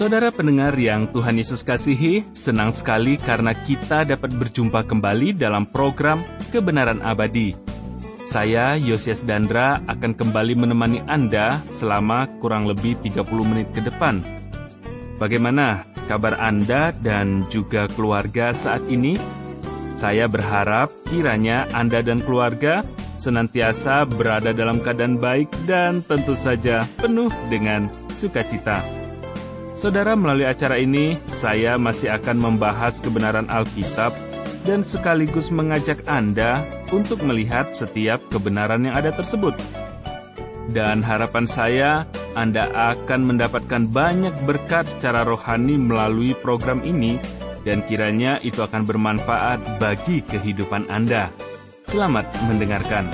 Saudara pendengar yang Tuhan Yesus kasihi, senang sekali karena kita dapat berjumpa kembali dalam program Kebenaran Abadi. Saya, Yosias Dandra, akan kembali menemani Anda selama kurang lebih 30 menit ke depan. Bagaimana kabar Anda dan juga keluarga saat ini? Saya berharap kiranya Anda dan keluarga senantiasa berada dalam keadaan baik dan tentu saja penuh dengan sukacita. Saudara, melalui acara ini, saya masih akan membahas kebenaran Alkitab dan sekaligus mengajak Anda untuk melihat setiap kebenaran yang ada tersebut. Dan harapan saya, Anda akan mendapatkan banyak berkat secara rohani melalui program ini, dan kiranya itu akan bermanfaat bagi kehidupan Anda. Selamat mendengarkan.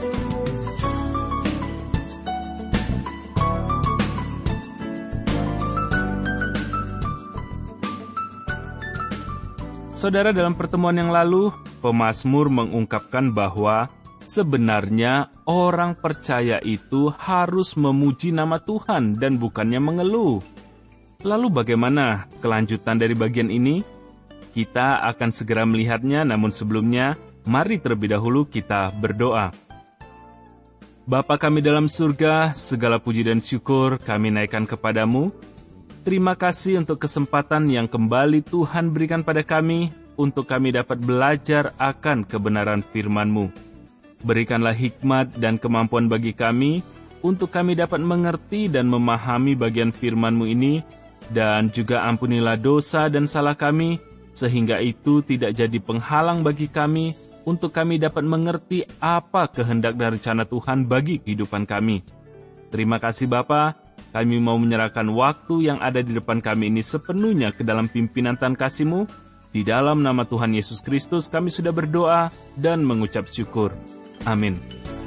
Saudara, dalam pertemuan yang lalu, pemazmur mengungkapkan bahwa sebenarnya orang percaya itu harus memuji nama Tuhan dan bukannya mengeluh. Lalu bagaimana kelanjutan dari bagian ini? Kita akan segera melihatnya, namun sebelumnya, mari terlebih dahulu kita berdoa. Bapa kami dalam surga, segala puji dan syukur kami naikkan kepadamu. Terima kasih untuk kesempatan yang kembali Tuhan berikan pada kami, untuk kami dapat belajar akan kebenaran firman-Mu. Berikanlah hikmat dan kemampuan bagi kami, untuk kami dapat mengerti dan memahami bagian firman-Mu ini, dan juga ampunilah dosa dan salah kami, sehingga itu tidak jadi penghalang bagi kami, untuk kami dapat mengerti apa kehendak dan rencana Tuhan bagi kehidupan kami. Terima kasih Bapa. Kami mau menyerahkan waktu yang ada di depan kami ini sepenuhnya ke dalam pimpinan Tuhan kasih-Mu. Di dalam nama Tuhan Yesus Kristus kami sudah berdoa dan mengucap syukur. Amin.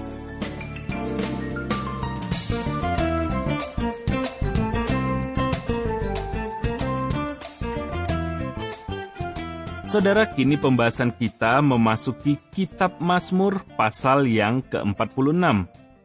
Saudara, kini pembahasan kita memasuki Kitab Mazmur pasal yang ke-46.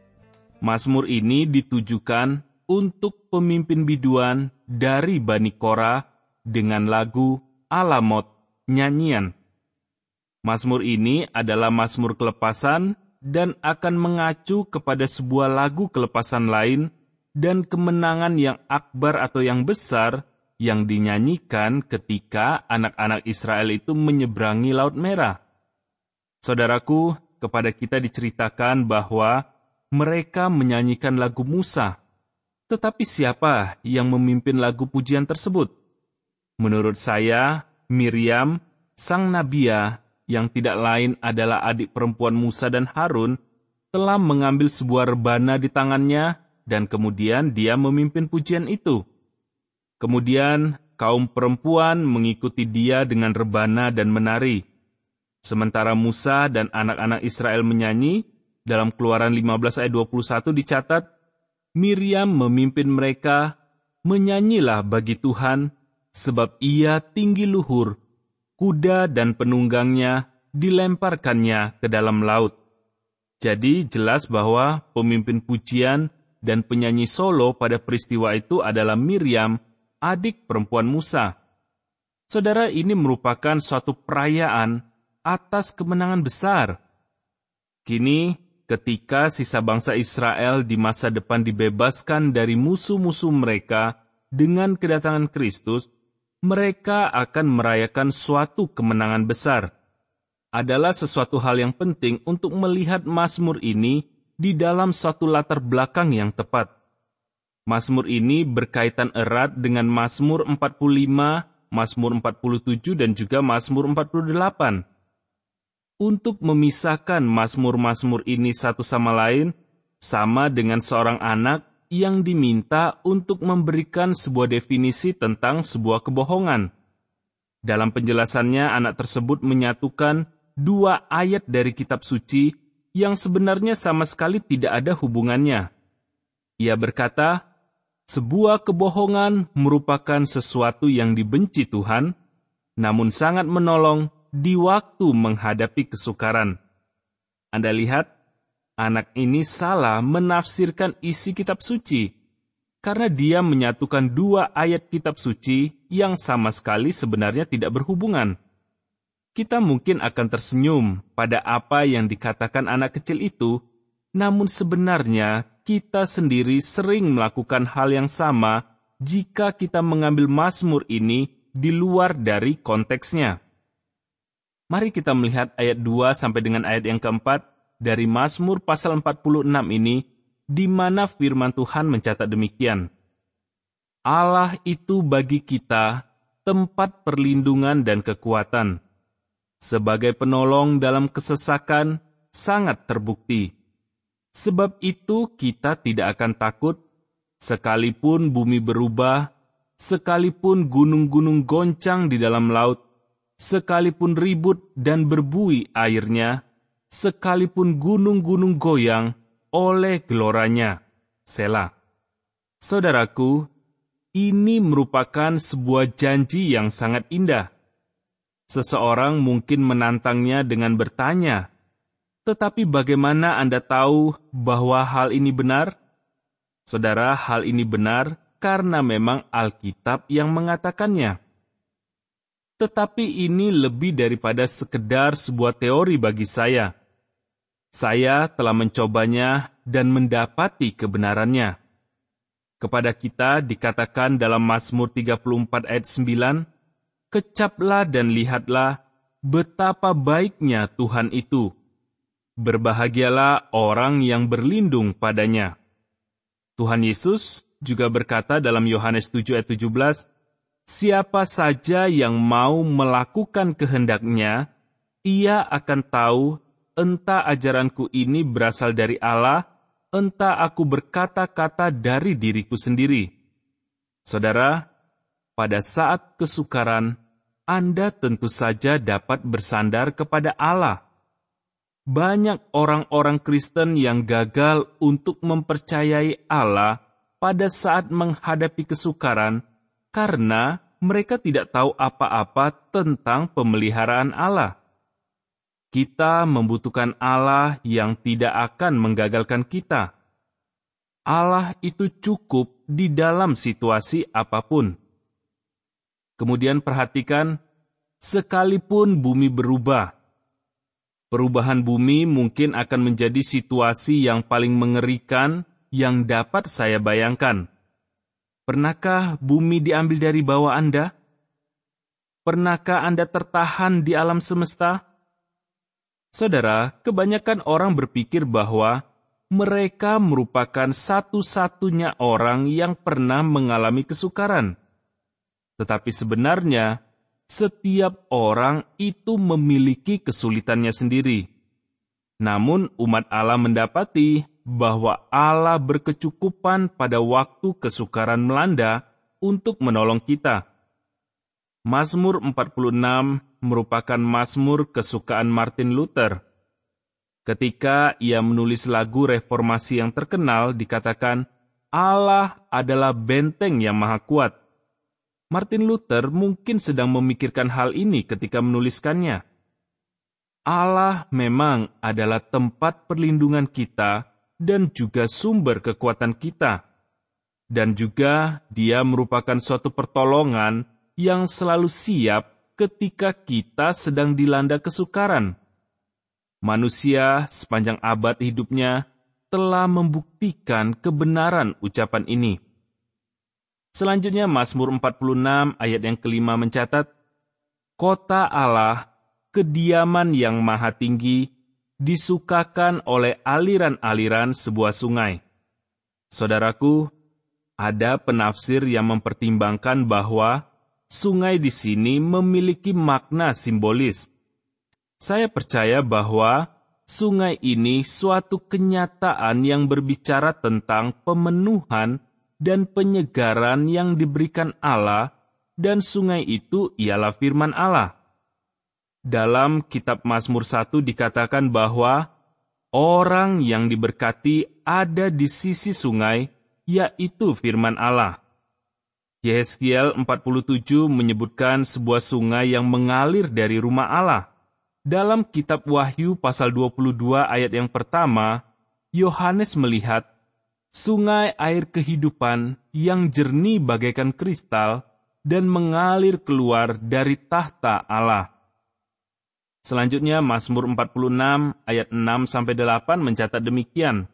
Mazmur ini ditujukan untuk pemimpin biduan dari Bani Korah dengan lagu Alamot, nyanyian. Mazmur ini adalah mazmur kelepasan dan akan mengacu kepada sebuah lagu kelepasan lain dan kemenangan yang akbar atau yang besar yang dinyanyikan ketika anak-anak Israel itu menyeberangi Laut Merah. Saudaraku, kepada kita diceritakan bahwa mereka menyanyikan lagu Musa. Tetapi siapa yang memimpin lagu pujian tersebut? Menurut saya, Miriam, sang nabiya, yang tidak lain adalah adik perempuan Musa dan Harun, telah mengambil sebuah rebana di tangannya, dan kemudian dia memimpin pujian itu. Kemudian, kaum perempuan mengikuti dia dengan rebana dan menari. Sementara Musa dan anak-anak Israel menyanyi, dalam Keluaran 15 ayat 21 dicatat, Miriam memimpin mereka, menyanyilah bagi Tuhan, sebab ia tinggi luhur, kuda dan penunggangnya dilemparkannya ke dalam laut. Jadi jelas bahwa pemimpin pujian dan penyanyi solo pada peristiwa itu adalah Miriam, adik perempuan Musa. Saudara, ini merupakan suatu perayaan atas kemenangan besar. Kini, ketika sisa bangsa Israel di masa depan dibebaskan dari musuh-musuh mereka dengan kedatangan Kristus, mereka akan merayakan suatu kemenangan besar. Adalah sesuatu hal yang penting untuk melihat mazmur ini di dalam suatu latar belakang yang tepat. Mazmur ini berkaitan erat dengan Mazmur 45, Mazmur 47, dan juga Mazmur 48. Untuk memisahkan mazmur-mazmur ini satu sama lain, sama dengan seorang anak yang diminta untuk memberikan sebuah definisi tentang sebuah kebohongan. Dalam penjelasannya, anak tersebut menyatukan dua ayat dari kitab suci yang sebenarnya sama sekali tidak ada hubungannya. Ia berkata, sebuah kebohongan merupakan sesuatu yang dibenci Tuhan, namun sangat menolong di waktu menghadapi kesukaran. Anda lihat, anak ini salah menafsirkan isi kitab suci. karena dia menyatukan dua ayat kitab suci yang sama sekali sebenarnya tidak berhubungan. Kita mungkin akan tersenyum pada apa yang dikatakan anak kecil itu, namun sebenarnya kita sendiri sering melakukan hal yang sama jika kita mengambil Mazmur ini di luar dari konteksnya. Mari kita melihat ayat 2 sampai dengan ayat yang keempat dari Mazmur pasal 46 ini, di mana firman Tuhan mencatat demikian. Allah itu bagi kita tempat perlindungan dan kekuatan. Sebagai penolong dalam kesesakan, sangat terbukti. Sebab itu kita tidak akan takut, sekalipun bumi berubah, sekalipun gunung-gunung goncang di dalam laut, sekalipun ribut dan berbuih airnya, sekalipun gunung-gunung goyang oleh geloranya. Selah. Saudaraku, ini merupakan sebuah janji yang sangat indah. Seseorang mungkin menantangnya dengan bertanya, "Tetapi bagaimana Anda tahu bahwa hal ini benar?" Saudara, hal ini benar karena memang Alkitab yang mengatakannya. Tetapi ini lebih daripada sekedar sebuah teori bagi saya. Saya telah mencobanya dan mendapati kebenarannya. Kepada kita dikatakan dalam Mazmur 34 ayat 9, "Kecaplah dan lihatlah betapa baiknya Tuhan itu. Berbahagialah orang yang berlindung padanya." Tuhan Yesus juga berkata dalam Yohanes 7 ayat 17, "Siapa saja yang mau melakukan kehendak-Nya, ia akan tahu entah ajaranku ini berasal dari Allah, entah aku berkata-kata dari diriku sendiri." Saudara, pada saat kesukaran, Anda tentu saja dapat bersandar kepada Allah. Banyak orang-orang Kristen yang gagal untuk mempercayai Allah pada saat menghadapi kesukaran karena mereka tidak tahu apa-apa tentang pemeliharaan Allah. Kita membutuhkan Allah yang tidak akan menggagalkan kita. Allah itu cukup di dalam situasi apapun. Kemudian perhatikan, sekalipun bumi berubah. Perubahan bumi mungkin akan menjadi situasi yang paling mengerikan yang dapat saya bayangkan. Pernahkah bumi diambil dari bawah Anda? Pernahkah Anda tertahan di alam semesta? Saudara, kebanyakan orang berpikir bahwa mereka merupakan satu-satunya orang yang pernah mengalami kesukaran. Tetapi sebenarnya, setiap orang itu memiliki kesulitannya sendiri. Namun umat Allah mendapati bahwa Allah berkecukupan pada waktu kesukaran melanda untuk menolong kita. Mazmur 46 merupakan mazmur kesukaan Martin Luther. Ketika ia menulis lagu reformasi yang terkenal, dikatakan, "Allah adalah benteng yang maha kuat." Martin Luther mungkin sedang memikirkan hal ini ketika menuliskannya. Allah memang adalah tempat perlindungan kita dan juga sumber kekuatan kita. Dan juga Dia merupakan suatu pertolongan yang selalu siap ketika kita sedang dilanda kesukaran. Manusia sepanjang abad hidupnya telah membuktikan kebenaran ucapan ini. Selanjutnya Mazmur 46 ayat yang kelima mencatat, "Kota Allah, kediaman yang maha tinggi, disukakan oleh aliran-aliran sebuah sungai." Saudaraku, ada penafsir yang mempertimbangkan bahwa sungai di sini memiliki makna simbolis. Saya percaya bahwa sungai ini suatu kenyataan yang berbicara tentang pemenuhan dan penyegaran yang diberikan Allah, dan sungai itu ialah firman Allah. Dalam kitab Mazmur 1 dikatakan bahwa orang yang diberkati ada di sisi sungai, yaitu firman Allah. Yehezkiel 47 menyebutkan sebuah sungai yang mengalir dari rumah Allah. Dalam kitab Wahyu pasal 22 ayat yang pertama, Yohanes melihat sungai air kehidupan yang jernih bagaikan kristal dan mengalir keluar dari tahta Allah. Selanjutnya Mazmur 46 ayat 6-8 mencatat demikian.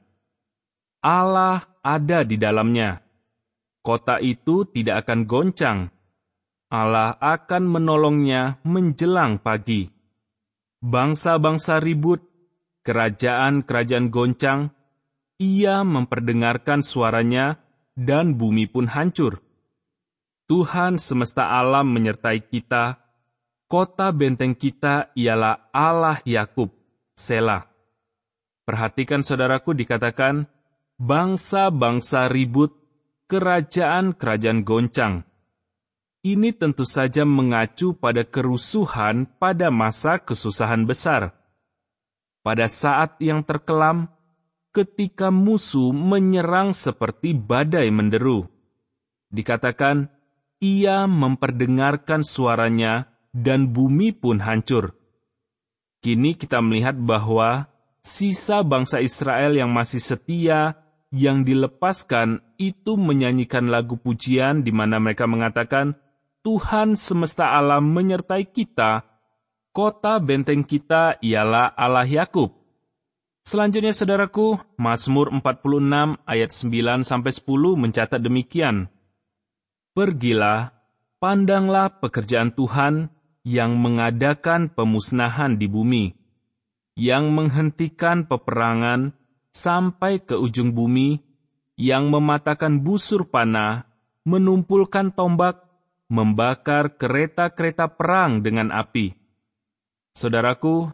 Allah ada di dalamnya. Kota itu tidak akan goncang. Allah akan menolongnya menjelang pagi. Bangsa-bangsa ribut, kerajaan-kerajaan goncang, Ia memperdengarkan suaranya dan bumi pun hancur. Tuhan semesta alam menyertai kita. Kota benteng kita ialah Allah Yakub, Selah. Perhatikan saudaraku, dikatakan, bangsa-bangsa ribut, kerajaan-kerajaan goncang. Ini tentu saja mengacu pada kerusuhan pada masa kesusahan besar. Pada saat yang terkelam, ketika musuh menyerang seperti badai menderu. Dikatakan, Ia memperdengarkan suaranya dan bumi pun hancur. Kini kita melihat bahwa sisa bangsa Israel yang masih setia, yang dilepaskan, itu menyanyikan lagu pujian di mana mereka mengatakan, Tuhan semesta alam menyertai kita, kota benteng kita ialah Allah Yakub. Selanjutnya saudaraku, Mazmur 46 ayat 9-10 mencatat demikian. Pergilah, pandanglah pekerjaan Tuhan yang mengadakan pemusnahan di bumi, yang menghentikan peperangan sampai ke ujung bumi, yang mematahkan busur panah, menumpulkan tombak, membakar kereta-kereta perang dengan api. Saudaraku,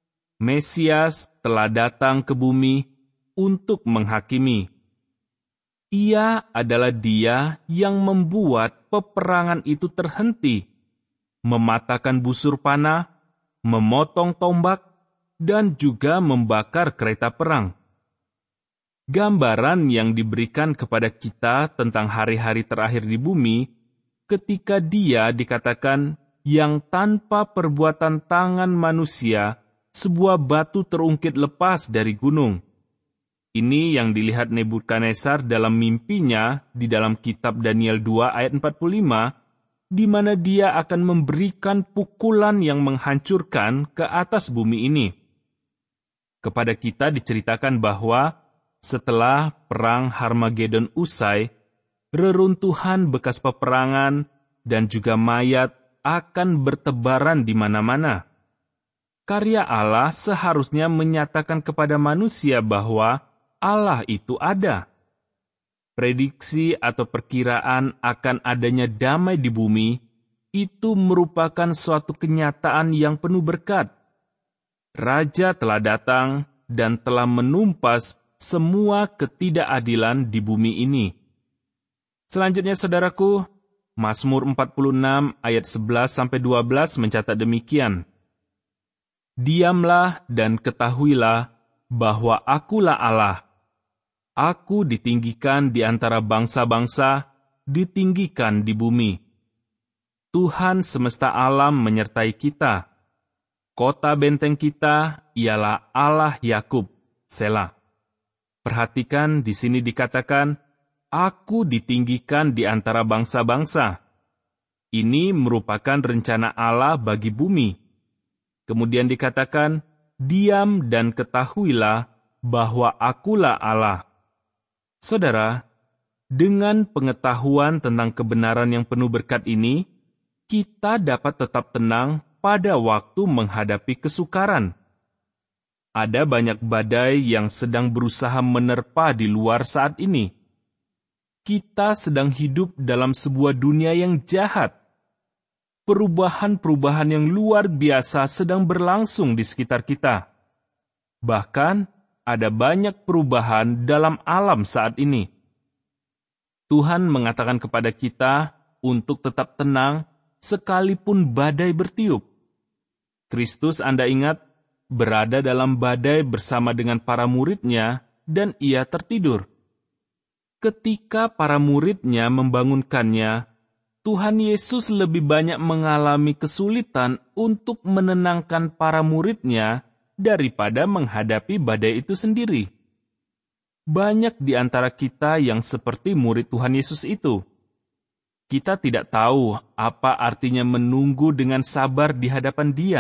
Mesias telah datang ke bumi untuk menghakimi. Ia adalah Dia yang membuat peperangan itu terhenti, mematahkan busur panah, memotong tombak, dan juga membakar kereta perang. Gambaran yang diberikan kepada kita tentang hari-hari terakhir di bumi, ketika Dia dikatakan yang tanpa perbuatan tangan manusia, sebuah batu terungkit lepas dari gunung. Ini yang dilihat Nebukadnezar dalam mimpinya di dalam kitab Daniel 2 ayat 45, di mana dia akan memberikan pukulan yang menghancurkan ke atas bumi ini. Kepada kita diceritakan bahwa setelah perang Harmagedon usai, reruntuhan bekas peperangan dan juga mayat akan bertebaran di mana-mana. Karya Allah seharusnya menyatakan kepada manusia bahwa Allah itu ada. Prediksi atau perkiraan akan adanya damai di bumi itu merupakan suatu kenyataan yang penuh berkat. Raja telah datang dan telah menumpas semua ketidakadilan di bumi ini. Selanjutnya saudaraku, Mazmur 46 ayat 11-12 mencatat demikian. Diamlah dan ketahuilah bahwa Akulah Allah. Aku ditinggikan di antara bangsa-bangsa, ditinggikan di bumi. Tuhan semesta alam menyertai kita. Kota benteng kita ialah Allah Yakub, Selah. Perhatikan di sini dikatakan, Aku ditinggikan di antara bangsa-bangsa. Ini merupakan rencana Allah bagi bumi. Kemudian dikatakan, diam dan ketahuilah bahwa Akulah Allah. Saudara, dengan pengetahuan tentang kebenaran yang penuh berkat ini, kita dapat tetap tenang pada waktu menghadapi kesukaran. Ada banyak badai yang sedang berusaha menerpa di luar saat ini. Kita sedang hidup dalam sebuah dunia yang jahat. Perubahan-perubahan yang luar biasa sedang berlangsung di sekitar kita. Bahkan, ada banyak perubahan dalam alam saat ini. Tuhan mengatakan kepada kita untuk tetap tenang sekalipun badai bertiup. Kristus, Anda ingat, berada dalam badai bersama dengan para murid-Nya dan Ia tertidur. Ketika para murid-Nya membangunkannya, Tuhan Yesus lebih banyak mengalami kesulitan untuk menenangkan para murid-Nya daripada menghadapi badai itu sendiri. banyak di antara kita yang seperti murid Tuhan Yesus itu. Kita tidak tahu apa artinya menunggu dengan sabar di hadapan Dia.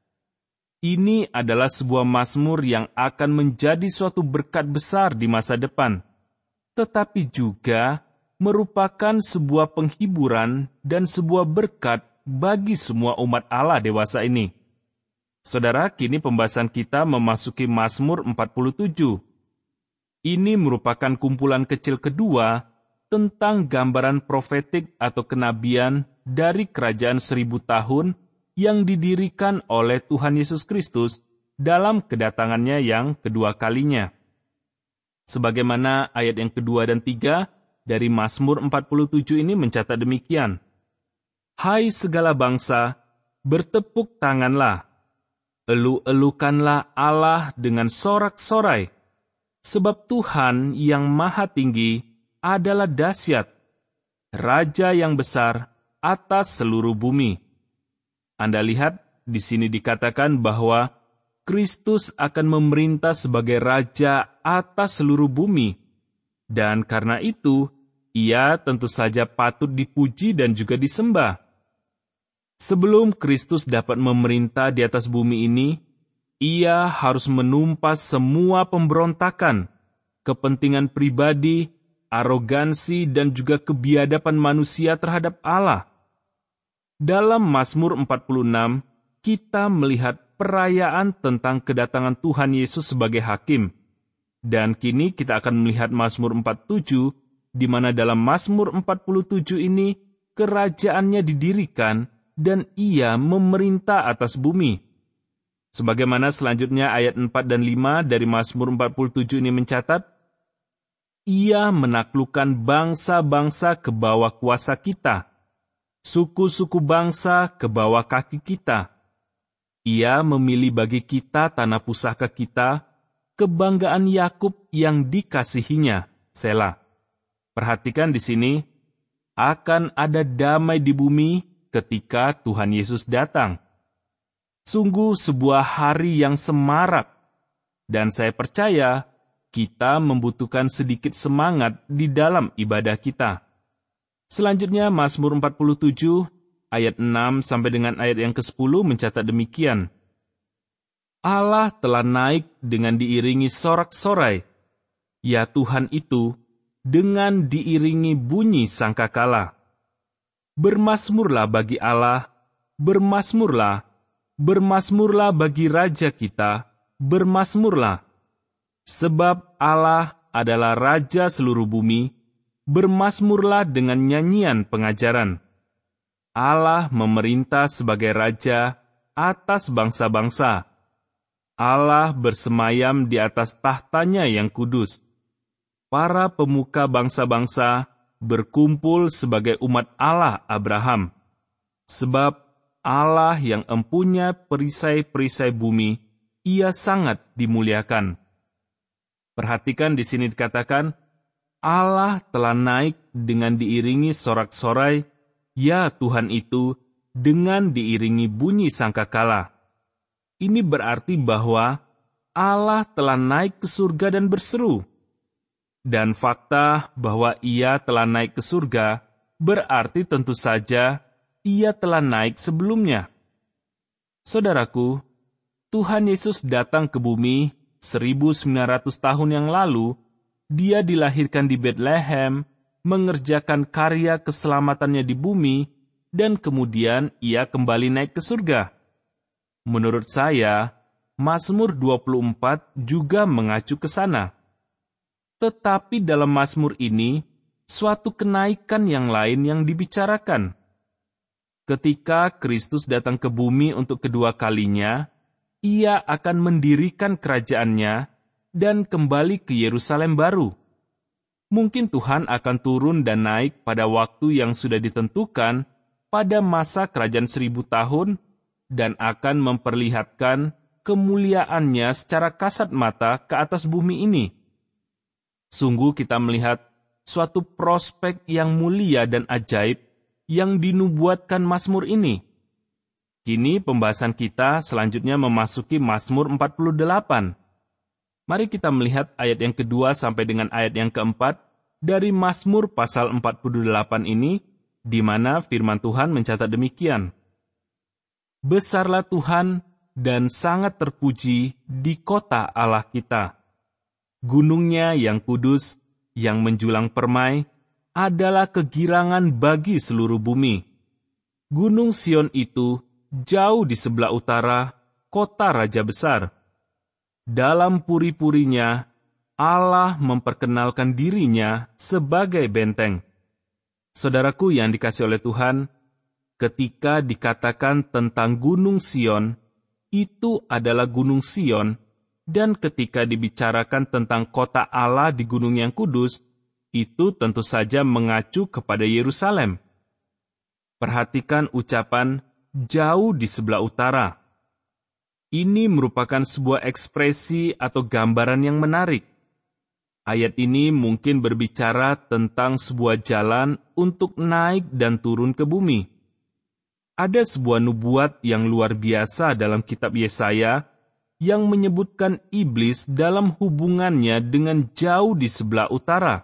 Ini adalah sebuah mazmur yang akan menjadi suatu berkat besar di masa depan, tetapi juga merupakan sebuah penghiburan dan sebuah berkat bagi semua umat Allah dewasa ini. Saudara, kini pembahasan kita memasuki Mazmur 47. Ini merupakan kumpulan kecil kedua tentang gambaran profetik atau kenabian dari kerajaan 1000 tahun yang didirikan oleh Tuhan Yesus Kristus dalam kedatangannya yang kedua kalinya. Sebagaimana ayat yang kedua dan 3 dari Mazmur 47 ini mencatat demikian. Hai segala bangsa, bertepuk tanganlah, elu-elukanlah Allah dengan sorak-sorai, sebab Tuhan yang maha tinggi adalah dahsyat, Raja yang besar atas seluruh bumi. Anda lihat, di sini dikatakan bahwa Kristus akan memerintah sebagai Raja atas seluruh bumi, dan karena itu, Ia tentu saja patut dipuji dan juga disembah. Sebelum Kristus dapat memerintah di atas bumi ini, Ia harus menumpas semua pemberontakan, kepentingan pribadi, arogansi, dan juga kebiadaban manusia terhadap Allah. Dalam Mazmur 46, kita melihat perayaan tentang kedatangan Tuhan Yesus sebagai hakim. Dan kini kita akan melihat Mazmur 47, di mana dalam Mazmur 47 ini kerajaannya didirikan dan Ia memerintah atas bumi. Sebagaimana selanjutnya ayat 4 dan 5 dari Mazmur 47 ini mencatat, Ia menaklukkan bangsa-bangsa ke bawah kuasa kita, suku-suku bangsa ke bawah kaki kita. Ia memilih bagi kita tanah pusaka kita, kebanggaan Yakub yang dikasihinya. Selah. Perhatikan di sini, akan ada damai di bumi ketika Tuhan Yesus datang. Sungguh sebuah hari yang semarak, dan saya percaya kita membutuhkan sedikit semangat di dalam ibadah kita. Selanjutnya, Mazmur 47, ayat 6 sampai dengan ayat yang ke-10 mencatat demikian. Allah telah naik dengan diiringi sorak-sorai. Ya Tuhan itu, dengan diiringi bunyi sangkakala. Bermasmurlah bagi Allah, bermasmurlah, bermasmurlah bagi Raja kita, bermasmurlah. Sebab Allah adalah Raja seluruh bumi, bermasmurlah dengan nyanyian pengajaran. Allah memerintah sebagai Raja atas bangsa-bangsa. Allah bersemayam di atas tahtanya yang kudus. Para pemuka bangsa-bangsa berkumpul sebagai umat Allah Abraham. Sebab Allah yang empunya perisai-perisai bumi, Ia sangat dimuliakan. Perhatikan di sini dikatakan, Allah telah naik dengan diiringi sorak-sorai, ya Tuhan itu, dengan diiringi bunyi sangkakala. Ini berarti bahwa Allah telah naik ke surga dan berseru. Dan fakta bahwa Ia telah naik ke surga berarti tentu saja Ia telah naik sebelumnya. Saudaraku, Tuhan Yesus datang ke bumi 1900 tahun yang lalu. Dia dilahirkan di Bethlehem, mengerjakan karya keselamatannya di bumi, dan kemudian Ia kembali naik ke surga. Menurut saya, Mazmur 24 juga mengacu ke sana. Tetapi dalam Mazmur ini, suatu kenaikan yang lain yang dibicarakan. Ketika Kristus datang ke bumi untuk kedua kalinya, Ia akan mendirikan kerajaannya dan kembali ke Yerusalem baru. Mungkin Tuhan akan turun dan naik pada waktu yang sudah ditentukan pada masa kerajaan 1000 tahun dan akan memperlihatkan kemuliaannya secara kasat mata ke atas bumi ini. Sungguh kita melihat suatu prospek yang mulia dan ajaib yang dinubuatkan Mazmur ini. Kini pembahasan kita selanjutnya memasuki Mazmur 48. Mari kita melihat ayat yang kedua sampai dengan ayat yang keempat dari Mazmur pasal 48 ini, di mana firman Tuhan mencatat demikian. Besarlah Tuhan dan sangat terpuji di kota Allah kita. Gunungnya yang kudus, yang menjulang permai, adalah kegirangan bagi seluruh bumi. Gunung Sion itu jauh di sebelah utara, kota Raja Besar. Dalam puri-purinya, Allah memperkenalkan dirinya sebagai benteng. Saudaraku yang dikasihi oleh Tuhan, ketika dikatakan tentang Gunung Sion, itu adalah Gunung Sion, dan ketika dibicarakan tentang kota Allah di gunung yang kudus, itu tentu saja mengacu kepada Yerusalem. Perhatikan ucapan jauh di sebelah utara. Ini merupakan sebuah ekspresi atau gambaran yang menarik. Ayat ini mungkin berbicara tentang sebuah jalan untuk naik dan turun ke bumi. Ada sebuah nubuat yang luar biasa dalam kitab Yesaya yang menyebutkan iblis dalam hubungannya dengan jauh di sebelah utara.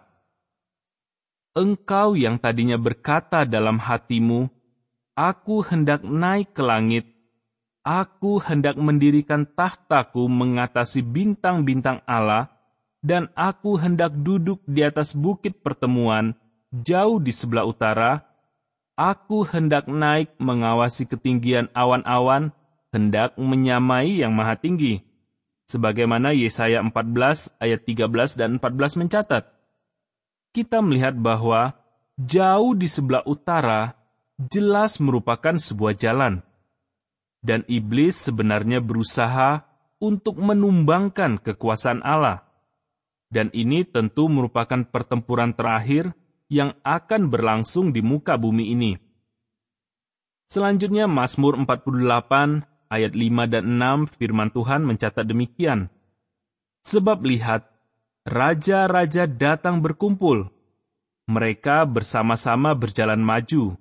Engkau yang tadinya berkata dalam hatimu, "Aku hendak naik ke langit, aku hendak mendirikan tahtaku mengatasi bintang-bintang Allah, dan aku hendak duduk di atas bukit pertemuan, jauh di sebelah utara. Aku hendak naik mengawasi ketinggian awan-awan, hendak menyamai yang maha tinggi." Sebagaimana Yesaya 14 ayat 13 dan 14 mencatat. Kita melihat bahwa jauh di sebelah utara jelas merupakan sebuah jalan. Dan iblis sebenarnya berusaha untuk menumbangkan kekuasaan Allah. Dan ini tentu merupakan pertempuran terakhir yang akan berlangsung di muka bumi ini. Selanjutnya Mazmur 48 ayat 5 dan 6 firman Tuhan mencatat demikian. Sebab lihat, raja-raja datang berkumpul. Mereka bersama-sama berjalan maju.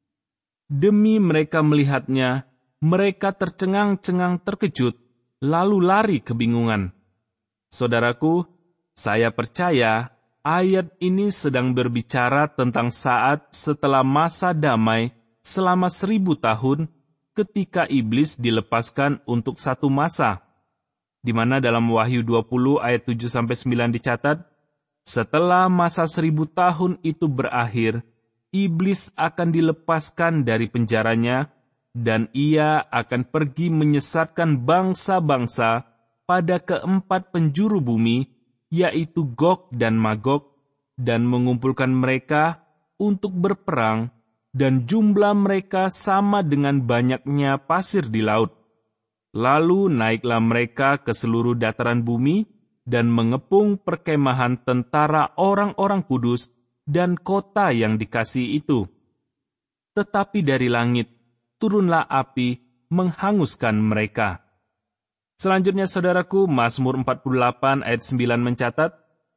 Demi mereka melihatnya, mereka tercengang-cengang terkejut, lalu lari kebingungan. Saudaraku, saya percaya ayat ini sedang berbicara tentang saat setelah masa damai selama 1000 tahun ketika iblis dilepaskan untuk satu masa. Di mana dalam Wahyu 20 ayat 7-9 dicatat, setelah masa 1000 tahun itu berakhir, iblis akan dilepaskan dari penjaranya, dan ia akan pergi menyesatkan bangsa-bangsa pada keempat penjuru bumi, yaitu Gog dan Magog, dan mengumpulkan mereka untuk berperang, dan jumlah mereka sama dengan banyaknya pasir di laut. Lalu naiklah mereka ke seluruh dataran bumi dan mengepung perkemahan tentara orang-orang kudus dan kota yang dikasihi itu. Tetapi dari langit turunlah api menghanguskan mereka. Selanjutnya saudaraku, Mazmur 48 ayat 9 mencatat,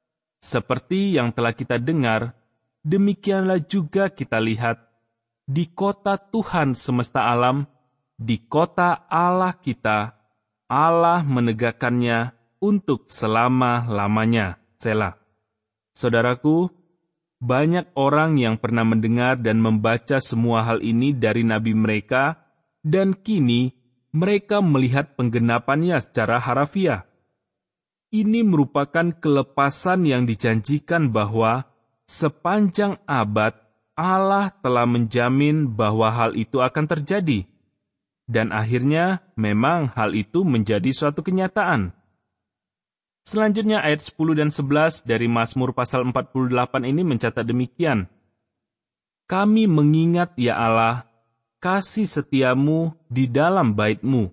seperti yang telah kita dengar, demikianlah juga kita lihat, di kota Tuhan semesta alam, di kota Allah kita, Allah menegakkannya untuk selama-lamanya. Selah. Saudaraku, banyak orang yang pernah mendengar dan membaca semua hal ini dari nabi mereka, dan kini mereka melihat penggenapannya secara harafiah. Ini merupakan kelepasan yang dijanjikan bahwa sepanjang abad Allah telah menjamin bahwa hal itu akan terjadi. Dan akhirnya memang hal itu menjadi suatu kenyataan. Selanjutnya ayat 10 dan 11 dari Mazmur pasal 48 ini mencatat demikian. Kami mengingat ya Allah, kasih setiamu di dalam bait-Mu.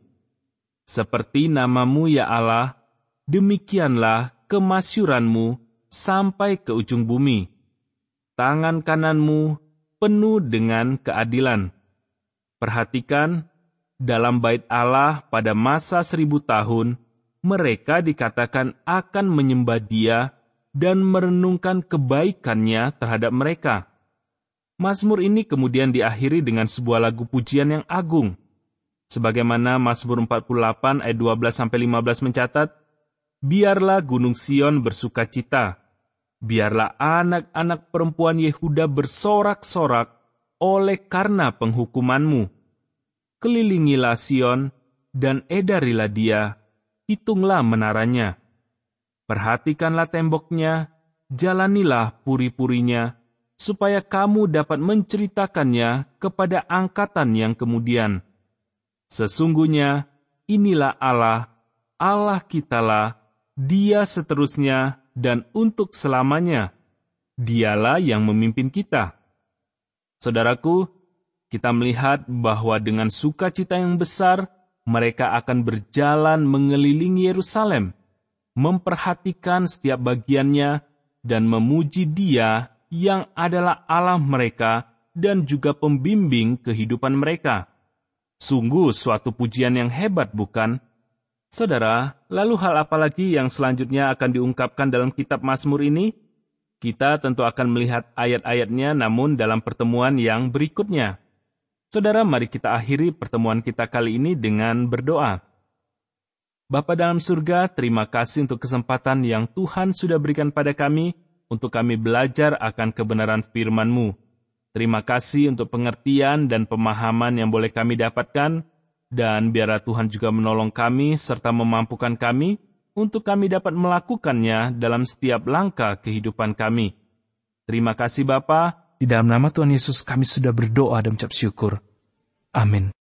Seperti namamu ya Allah, demikianlah kemasyuran-Mu sampai ke ujung bumi. Tangan kanan-Mu penuh dengan keadilan. Perhatikan, dalam bait Allah pada masa 1000 tahun, mereka dikatakan akan menyembah Dia dan merenungkan kebaikannya terhadap mereka. Mazmur ini kemudian diakhiri dengan sebuah lagu pujian yang agung. Sebagaimana Mazmur 48 ayat 12-15 mencatat, Biarlah Gunung Sion bersukacita. Biarlah anak-anak perempuan Yehuda bersorak-sorak oleh karena penghukuman-Mu. Kelilingilah Sion dan edarilah dia, hitunglah menaranya. Perhatikanlah temboknya, jalanilah puri-purinya, supaya kamu dapat menceritakannya kepada angkatan yang kemudian. Sesungguhnya inilah Allah, Allah kitalah, Dia seterusnya dan untuk selamanya. Dialah yang memimpin kita. Saudaraku, kita melihat bahwa dengan sukacita yang besar, mereka akan berjalan mengelilingi Yerusalem, memperhatikan setiap bagiannya, dan memuji Dia yang adalah Allah mereka dan juga pembimbing kehidupan mereka. Sungguh suatu pujian yang hebat, bukan? Saudara, lalu hal apa lagi yang selanjutnya akan diungkapkan dalam kitab Mazmur ini? Kita tentu akan melihat ayat-ayatnya namun dalam pertemuan yang berikutnya. Saudara, mari kita akhiri pertemuan kita kali ini dengan berdoa. Bapa dalam surga, terima kasih untuk kesempatan yang Tuhan sudah berikan pada kami untuk kami belajar akan kebenaran firman-Mu. Terima kasih untuk pengertian dan pemahaman yang boleh kami dapatkan, dan biarlah Tuhan juga menolong kami serta memampukan kami untuk kami dapat melakukannya dalam setiap langkah kehidupan kami. Terima kasih Bapa, di dalam nama Tuhan Yesus kami sudah berdoa dan ucap syukur. Amin.